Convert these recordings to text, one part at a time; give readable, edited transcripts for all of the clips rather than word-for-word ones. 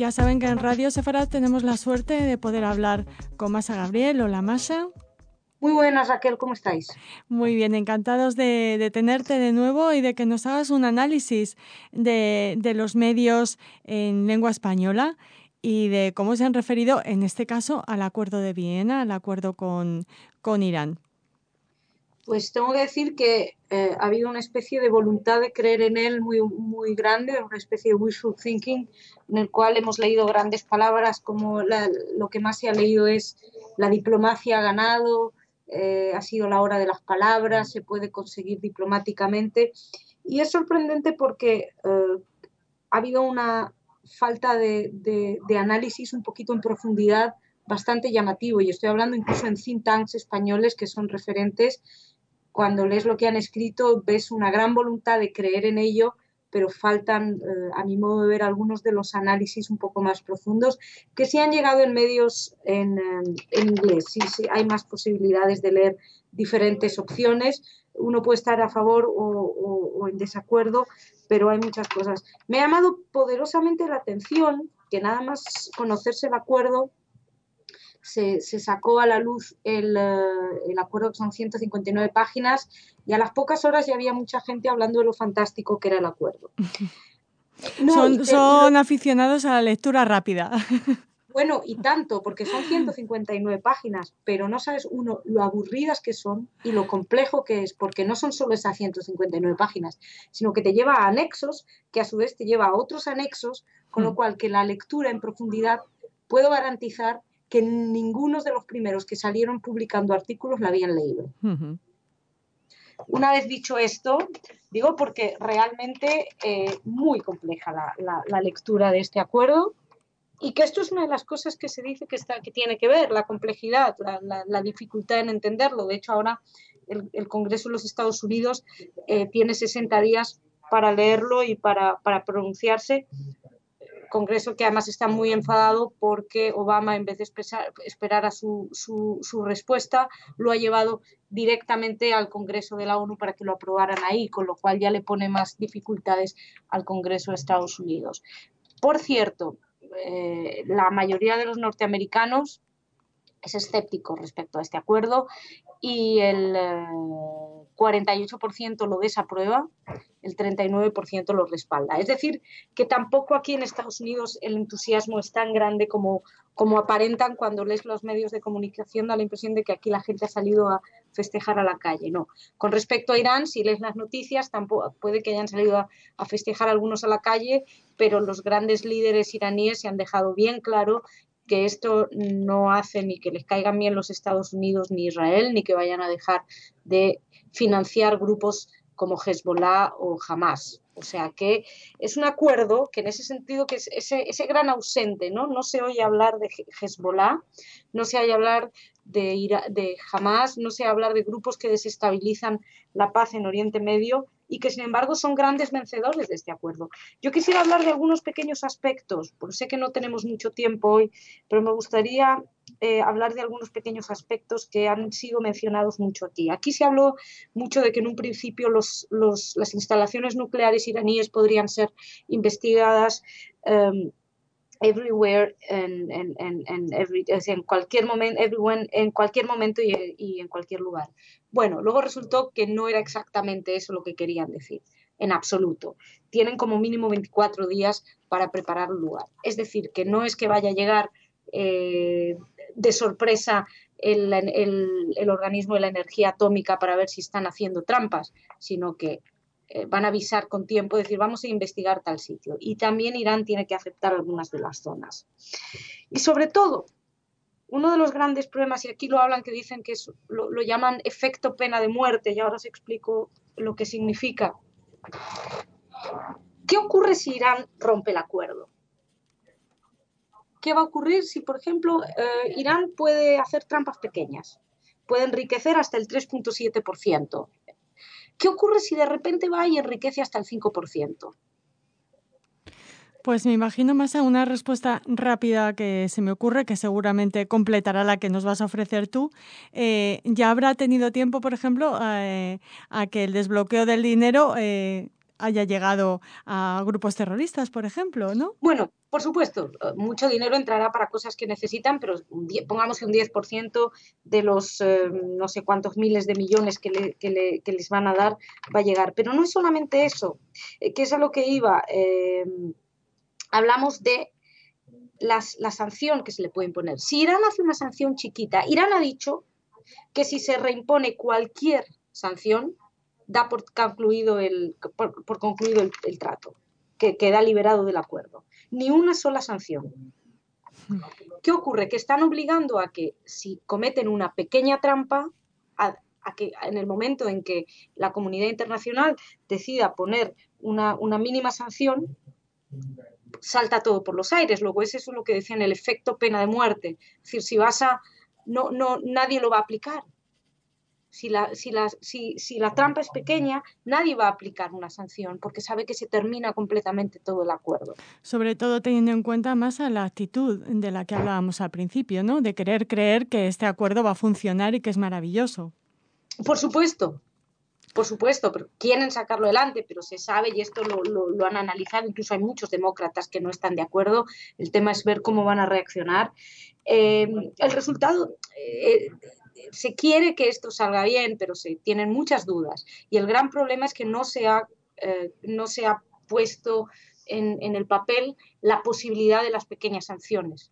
Ya saben que en Radio Sefarad tenemos la suerte de poder hablar con Masha Gabriel. Hola, Masha. Muy buenas, Raquel, ¿cómo estáis? Muy bien, encantados de tenerte de nuevo y de que nos hagas un análisis de los medios en lengua española y de cómo se han referido, en este caso, al Acuerdo de Viena, al acuerdo con Irán. Pues tengo que decir que ha habido una especie de voluntad de creer en él muy, muy grande, una especie de wishful thinking, en el cual hemos leído grandes palabras como lo que más se ha leído es la diplomacia ha ganado, ha sido la hora de las palabras, se puede conseguir diplomáticamente. Y es sorprendente porque ha habido una falta de análisis un poquito en profundidad bastante llamativo, y estoy hablando incluso en think tanks españoles que son referentes. Cuando lees lo que han escrito ves una gran voluntad de creer en ello, pero faltan, a mi modo de ver, algunos de los análisis un poco más profundos que sí han llegado en medios en inglés. Sí, hay más posibilidades de leer diferentes opciones. Uno puede estar a favor o en desacuerdo, pero hay muchas cosas. Me ha llamado poderosamente la atención que nada más conocerse el acuerdo, se sacó a la luz el acuerdo, que son 159 páginas, y a las pocas horas ya había mucha gente hablando de lo fantástico que era el acuerdo. No, son aficionados a la lectura rápida. Bueno, y tanto, porque son 159 páginas, pero no sabes, uno, lo aburridas que son y lo complejo que es, porque no son solo esas 159 páginas, sino que te lleva a anexos, que a su vez te lleva a otros anexos, con lo cual que la lectura en profundidad puedo garantizar que ninguno de los primeros que salieron publicando artículos la habían leído. Una vez dicho esto, digo porque realmente muy compleja la lectura de este acuerdo, y que esto es una de las cosas que se dice que tiene que ver, la complejidad, la dificultad en entenderlo. De hecho, ahora el Congreso de los Estados Unidos tiene 60 días para leerlo y para pronunciarse. Congreso que además está muy enfadado porque Obama, en vez de esperar a su respuesta, lo ha llevado directamente al Congreso de la ONU para que lo aprobaran ahí, con lo cual ya le pone más dificultades al Congreso de Estados Unidos. Por cierto, la mayoría de los norteamericanos es escéptico respecto a este acuerdo y el 48% lo desaprueba, el 39% lo respalda. Es decir, que tampoco aquí en Estados Unidos el entusiasmo es tan grande como aparentan cuando lees los medios de comunicación. Da la impresión de que aquí la gente ha salido a festejar a la calle. No. Con respecto a Irán, si lees las noticias, tampoco, puede que hayan salido a festejar algunos a la calle, pero los grandes líderes iraníes se han dejado bien claro que esto no hace ni que les caigan bien los Estados Unidos ni Israel, ni que vayan a dejar de financiar grupos como Hezbollah o Hamas. O sea que es un acuerdo que en ese sentido que es ese gran ausente, ¿no? No se oye hablar de Hezbollah, no se oye hablar de Hamas, no se oye hablar de grupos que desestabilizan la paz en Oriente Medio y que sin embargo son grandes vencedores de este acuerdo. Yo quisiera hablar de algunos pequeños aspectos, porque sé que no tenemos mucho tiempo hoy, pero me gustaría hablar de algunos pequeños aspectos que han sido mencionados mucho aquí. Aquí se habló mucho de que en un principio las instalaciones nucleares iraníes podrían ser investigadas everywhere, en cualquier momento, everyone, en cualquier momento y en cualquier lugar. Bueno, luego resultó que no era exactamente eso lo que querían decir, en absoluto. Tienen como mínimo 24 días para preparar un lugar. Es decir, que no es que vaya a llegar de sorpresa el organismo de la energía atómica para ver si están haciendo trampas, sino que van a avisar con tiempo, decir, vamos a investigar tal sitio. Y también Irán tiene que aceptar algunas de las zonas. Y sobre todo, uno de los grandes problemas, y aquí lo hablan, que dicen que lo llaman efecto pena de muerte, y ahora os explico lo que significa. ¿Qué ocurre si Irán rompe el acuerdo? ¿Qué va a ocurrir si, por ejemplo, Irán puede hacer trampas pequeñas? Puede enriquecer hasta el 3,7%. ¿Qué ocurre si de repente va y enriquece hasta el 5%? Pues me imagino más a una respuesta rápida que se me ocurre, que seguramente completará la que nos vas a ofrecer tú. Ya habrá tenido tiempo, por ejemplo, a que el desbloqueo del dinero haya llegado a grupos terroristas, por ejemplo, ¿no? Bueno, Por supuesto, mucho dinero entrará para cosas que necesitan, pero pongamos que un 10% de los no sé cuántos miles de millones que les van a dar va a llegar. Pero no es solamente eso, que es a lo que iba. Hablamos de la sanción que se le puede imponer. Si Irán hace una sanción chiquita, Irán ha dicho que si se reimpone cualquier sanción, da por concluido el trato, que queda liberado del acuerdo. Ni una sola sanción. ¿Qué ocurre? Que están obligando a que si cometen una pequeña trampa, a que en el momento en que la comunidad internacional decida poner una mínima sanción, salta todo por los aires. Luego es eso lo que decían, el efecto pena de muerte. Es decir, si vas a... nadie lo va a aplicar. Si la trampa es pequeña, nadie va a aplicar una sanción porque sabe que se termina completamente todo el acuerdo. Sobre todo teniendo en cuenta más a la actitud de la que hablábamos al principio, ¿no? De querer creer que este acuerdo va a funcionar y que es maravilloso. Por supuesto, pero quieren sacarlo adelante, pero se sabe, y esto lo han analizado, incluso hay muchos demócratas que no están de acuerdo, el tema es ver cómo van a reaccionar. El resultado, se quiere que esto salga bien, pero se tienen muchas dudas, y el gran problema es que no se ha puesto en el papel la posibilidad de las pequeñas sanciones.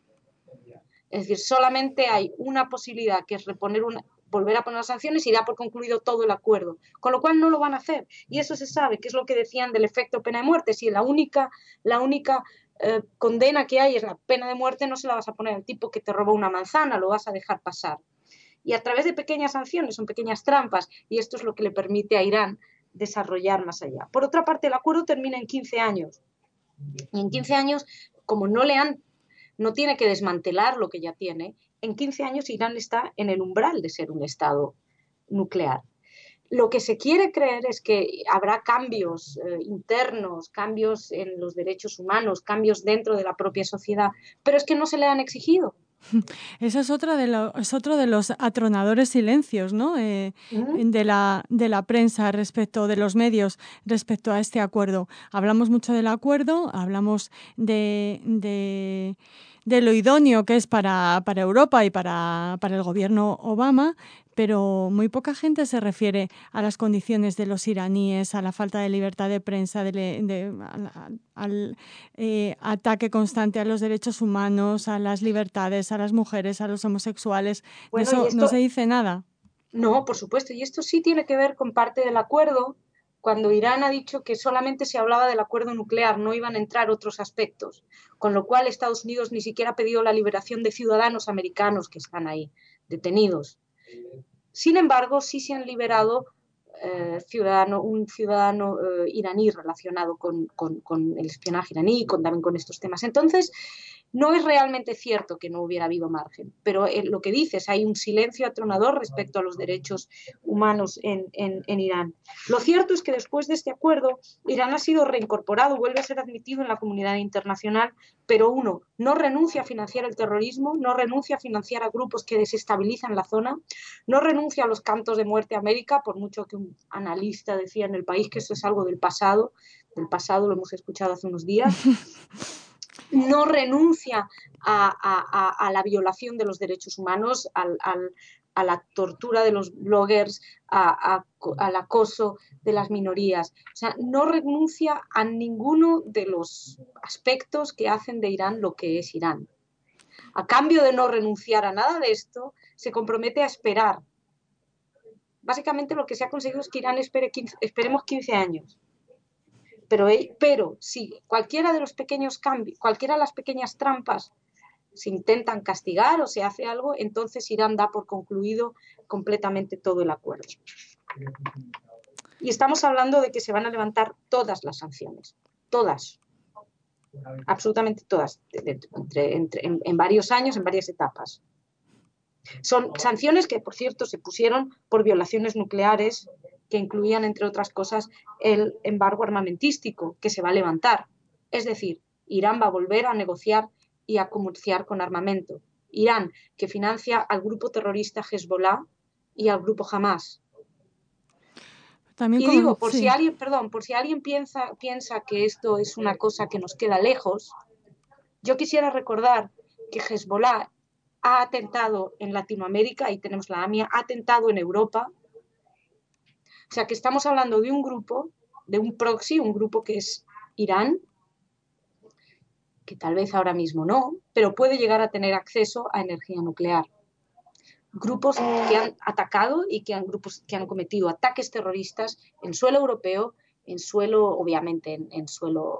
Es decir, solamente hay una posibilidad, que es volver a poner las sanciones y da por concluido todo el acuerdo, con lo cual no lo van a hacer. Y eso se sabe, que es lo que decían del efecto pena de muerte. Si la única condena que hay es la pena de muerte, no se la vas a poner al tipo que te robó una manzana, lo vas a dejar pasar. Y a través de pequeñas sanciones, son pequeñas trampas, y esto es lo que le permite a Irán desarrollar más allá. Por otra parte, el acuerdo termina en 15 años. Y en 15 años, como no tiene que desmantelar lo que ya tiene, en 15 años Irán está en el umbral de ser un Estado nuclear. Lo que se quiere creer es que habrá cambios internos, cambios en los derechos humanos, cambios dentro de la propia sociedad, pero es que no se le han exigido. Esa es otro de los atronadores silencios, ¿no? De la prensa respecto de los medios respecto a este acuerdo. Hablamos mucho del acuerdo, hablamos de lo idóneo que es para Europa y para el gobierno Obama, pero muy poca gente se refiere a las condiciones de los iraníes, a la falta de libertad de prensa, al ataque constante a los derechos humanos, a las libertades, a las mujeres, a los homosexuales. Bueno, De eso no se dice nada. No, por supuesto, y esto sí tiene que ver con parte del acuerdo, cuando Irán ha dicho que solamente se hablaba del acuerdo nuclear, no iban a entrar otros aspectos, con lo cual Estados Unidos ni siquiera ha pedido la liberación de ciudadanos americanos que están ahí detenidos. Sin embargo, sí se han liberado un ciudadano iraní relacionado con el espionaje iraní, también con estos temas. Entonces, no es realmente cierto que no hubiera habido margen, pero lo que dices, hay un silencio atronador respecto a los derechos humanos en Irán. Lo cierto es que después de este acuerdo, Irán ha sido reincorporado, vuelve a ser admitido en la comunidad internacional, pero no renuncia a financiar el terrorismo, no renuncia a financiar a grupos que desestabilizan la zona, no renuncia a los cantos de muerte a América, por mucho que un analista decía en El País que eso es algo del pasado lo hemos escuchado hace unos días. No renuncia a la violación de los derechos humanos, a la tortura de los bloggers, al acoso de las minorías. O sea, no renuncia a ninguno de los aspectos que hacen de Irán lo que es Irán. A cambio de no renunciar a nada de esto, se compromete a esperar. Básicamente lo que se ha conseguido es que Irán esperemos 15 años. Pero si cualquiera de los pequeños cambios, cualquiera de las pequeñas trampas se intentan castigar o se hace algo, entonces Irán da por concluido completamente todo el acuerdo. Y estamos hablando de que se van a levantar todas las sanciones, todas, absolutamente todas, en varios años, en varias etapas. Son sanciones que, por cierto, se pusieron por violaciones nucleares que incluían, entre otras cosas, el embargo armamentístico que se va a levantar. Es decir, Irán va a volver a negociar y a comerciar con armamento. Irán, que financia al grupo terrorista Hezbollah y al grupo Hamas. También y digo, por si alguien piensa que esto es una cosa que nos queda lejos, Yo quisiera recordar que Hezbollah ha atentado en Latinoamérica, y tenemos la AMIA, ha atentado en Europa. O sea que estamos hablando de un grupo, de un proxy, un grupo que es Irán, que tal vez ahora mismo no, pero puede llegar a tener acceso a energía nuclear. Grupos que han atacado y grupos que han cometido ataques terroristas en suelo europeo, en suelo, obviamente, en suelo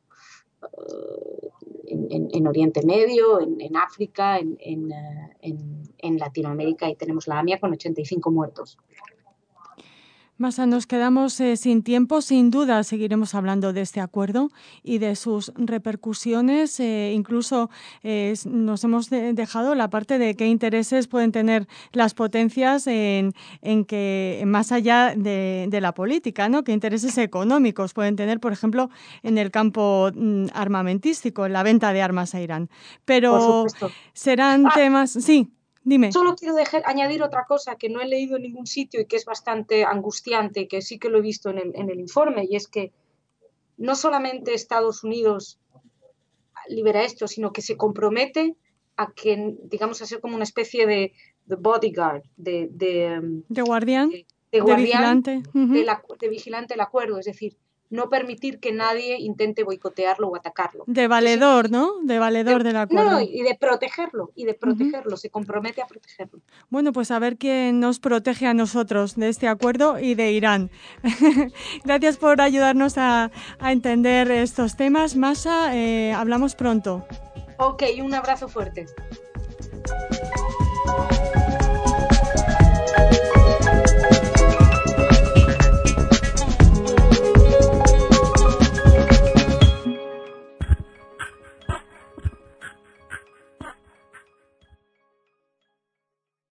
en Oriente Medio, en África, en Latinoamérica, y tenemos la AMIA con 85 muertos. Masa, nos quedamos sin tiempo. Sin duda seguiremos hablando de este acuerdo y de sus repercusiones. Incluso nos hemos dejado la parte de qué intereses pueden tener las potencias en que, más allá de la política, ¿no? Qué intereses económicos pueden tener, por ejemplo, en el campo armamentístico, en la venta de armas a Irán. Pero serán temas... Sí. Dime. Solo quiero añadir otra cosa que no he leído en ningún sitio y que es bastante angustiante y que sí que lo he visto en el informe, y es que no solamente Estados Unidos libera esto, sino que se compromete a que, digamos, a ser como una especie de bodyguard, de guardián, de vigilante. De vigilante del acuerdo, es decir, no permitir que nadie intente boicotearlo o atacarlo. De valedor, ¿no? De valedor del acuerdo. No, y de protegerlo, se compromete a protegerlo. Bueno, pues a ver quién nos protege a nosotros de este acuerdo y de Irán. Gracias por ayudarnos a entender estos temas. Masa, hablamos pronto. Ok, un abrazo fuerte.